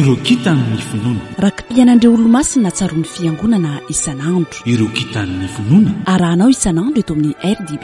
ireo kitan'ny finoana rakim-pianandreo olo-masina tsaroan'ny fiangonana isan'andro ireo kitan'ny finoana arahanao isan'andro eto amin'ny RDB.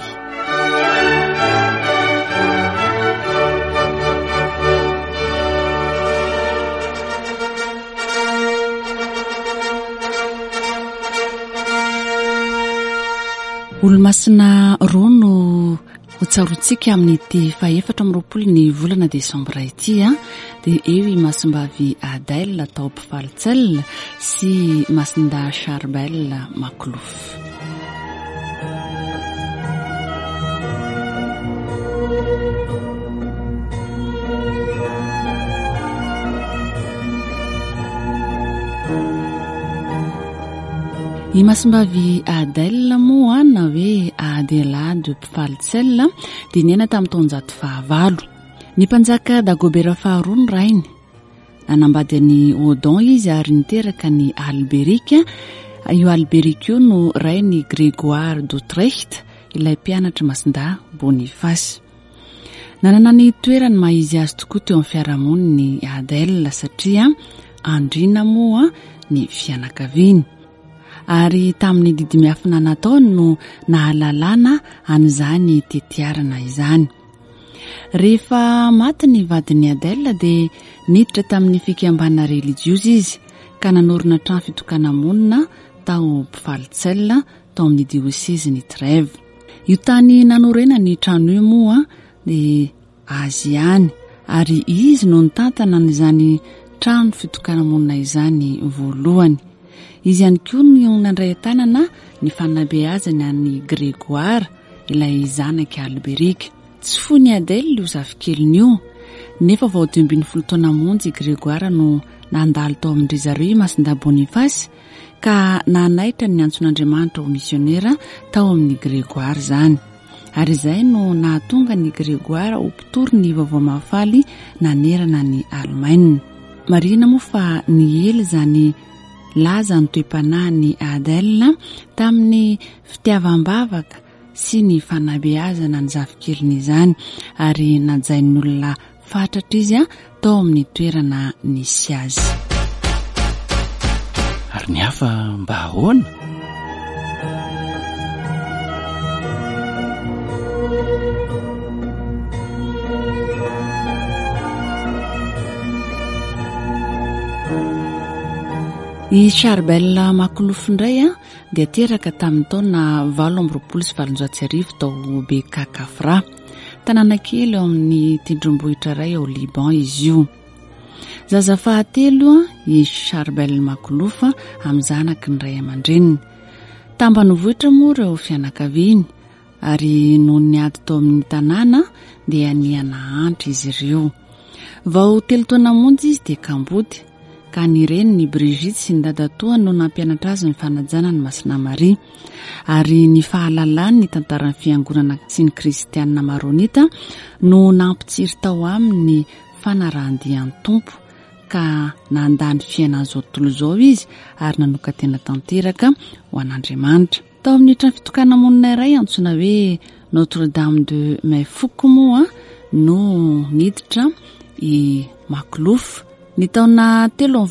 olo-masina roa no hotsaroantsika amin'ity faefatra amin'ny roapolo ny volana desambra ity dia eo i masimbavy Adèle tao Pfalzel sy masinda Charbel Maklouf. I masimbavy Adèle moa na hoe Adela de Pfalzel dia niaina tamin'ny taonjato fahavalo. Ny mpanjaka Dagobert faharoa ny rainy. Nanambady ny Odon izy ary niteraka ny Alberic. Io Alberic io no rainy Grégoire d'Utrecht, ilay mpianatra masinda Boniface. Nanana ny toerany mahizy azy tokoa teo amin'ny fiarahamoniny Adèle satria andrina moa ny fianakaviany. Ary tamin'ny didimy afina nataony no nahalalana an'izany tetiarana izany. Rehefa maty ny vadiny Adèle dia niditra tamin'ny fikambanana religiozy izy ka nanorina trano fitokana monina tao Pfalzel tao amin'ny diocèse-ny Trèves. Io tany nanorena ny trano io moa dia azy ihany ary izy no nitantana n'izany trano fitokana monina izany voalohany. Izy ihany koa no nandray tanana ny fanabeazany an'ny Grégoire ilay zanaka Alberic. Tsy fony Adèle io zafikeliny io nefa vao 12 taona monjy Grégoire no nandalo tao amin'ndry zareo masinda Boniface ka nanaitra ny antson'Andriamanitra ho misionera tao amin'ny Grégoire zany. Ary izay no nahatonga ny Grégoire ho mpitory ny vaovao mahafaly nanerana ny Allemagne. Marina moa fa ny ely zany laza ny toe-panahiny Adèle tamin'ny fitiavam-bavaka sy ny fanabeazana ny zafikeliny izany ary najain'ny olona fatratra izy tao amin'ny toerana nisy azy. Ary ny hafa mba ahoana? I Charbel Maklouf indray dia teraka tamin'ny taona 820 tao Bekakafra, tanàna kely eo amin'ny tendrombohitra iray ao Liban izy io. Zaza fahatelo i Charbel Maklouf amin'ny zanaky ny ray aman-dreniny. Tambanivohitra moa ireo fianakaviany ary noho ny ady tao amin'ny tanàna dia niana antitra izy ireo. Vao 3 taona monjy izy dia kambody. Ka ny reniny Brigitte sy ny dadatoa no nampianatra azy ny fanajana ny Masina Maria ary ny fahalalany ny tantaran'ny fiangonana sy ny kristianina maronita no nampitsiry tao amin'ny fanarahandian'ny tompo ka nandany fiainana zao tontolo izao izy ary nanoka tena tanteraka ho an'Andriamanitra. Tao amin'ny trano fitokana monina iray antsoina hoe Notre-Dame de Mefouko moa no niditra i Maklouf. Ny taona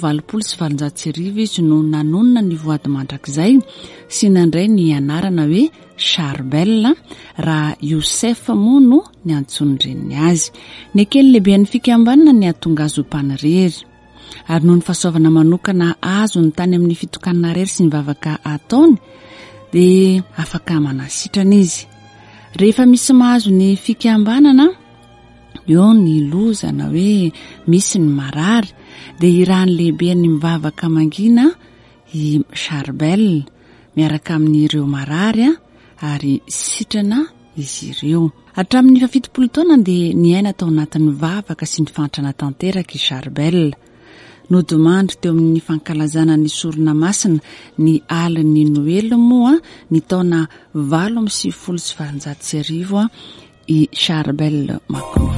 320 izy no nanonona ny voady mandrakizay sy nandray ny anarana hoe Charbel raha Youssef moa no ny antson'ireny azy. Ny kely lehibe ny fikambanana ny atonga azy ho mpanirery ary noho ny fahasoavana manokana azo ny tany amin'ny fitokanana rery sy ny vavaka ataony dia afaka manasitrana izy. Rehefa misy mahazo ny fikambanana eo ny lozana hoe misy ny marary dia irany lehibe ny mivavaka mangina i Charbel miaraka amin'ireo marary ary sitrana izy ireo. Hatramin'ny 70 taona dia niaina tao anatin'ny vavaka sy ny fantrana tanteraka i Charbel. Nodimandry teo amin'ny fankalazana ny sorona masina ny alin'ny Noely moa ny taona 830 i Charbel Maklouf.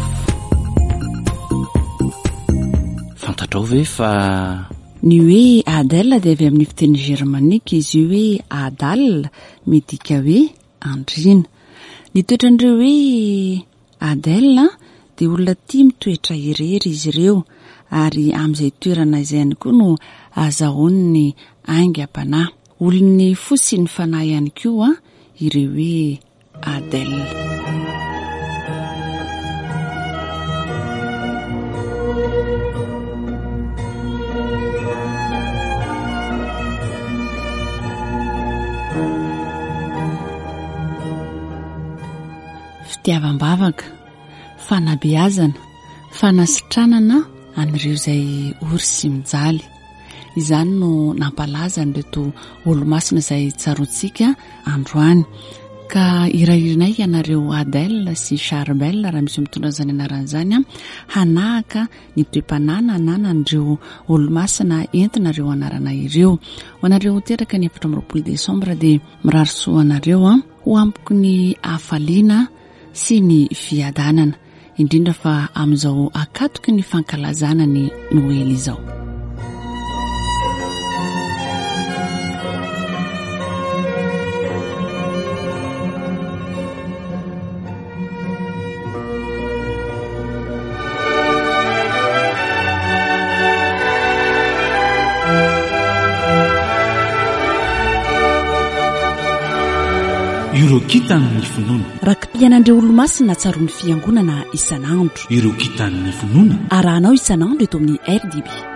Fantatrao ve fa ny hoe Adèle dia avy amin'ny fiteny germanika izy io hoe Adal midika hoe andrina. Ny toetrandreo hoe Adèle dia olona tia mitoetra irery izy ireo ary amin'izay toerana izay ihany koa no azahoany ny aingam-panahy. Olony fosy ny fanahy ihany koa ireo hoe Adèle. Fitiavam-bavaka, fanabeazana, fanasitranana an'ireo izay ory sy mijaly. Izany no nampalaza an'ireto olo-masina izay tsaroantsika androany. Ka irahirinay ianareo Adèle sy Charbel raha misy mitondra izany anaran'izany hanahaka ny mpirepanana ananan'ireo olo-masina entinareo anarana ireo. Ho anareo teraka ny 7 Desambra dia mirary soa anareo ho ampoko ny hafaliana sy ny fiadanana, indrindra fa amin'izao akatoky ny fankalazana ny Noely izao. Ireo kitan'ny finoana. Rakim-piainan'ireo olo-masina tsaroan'ny fiangonana isan'andro. Ireo kitan'ny finoana. Arahanao isan'andro eto amin'ny RDB.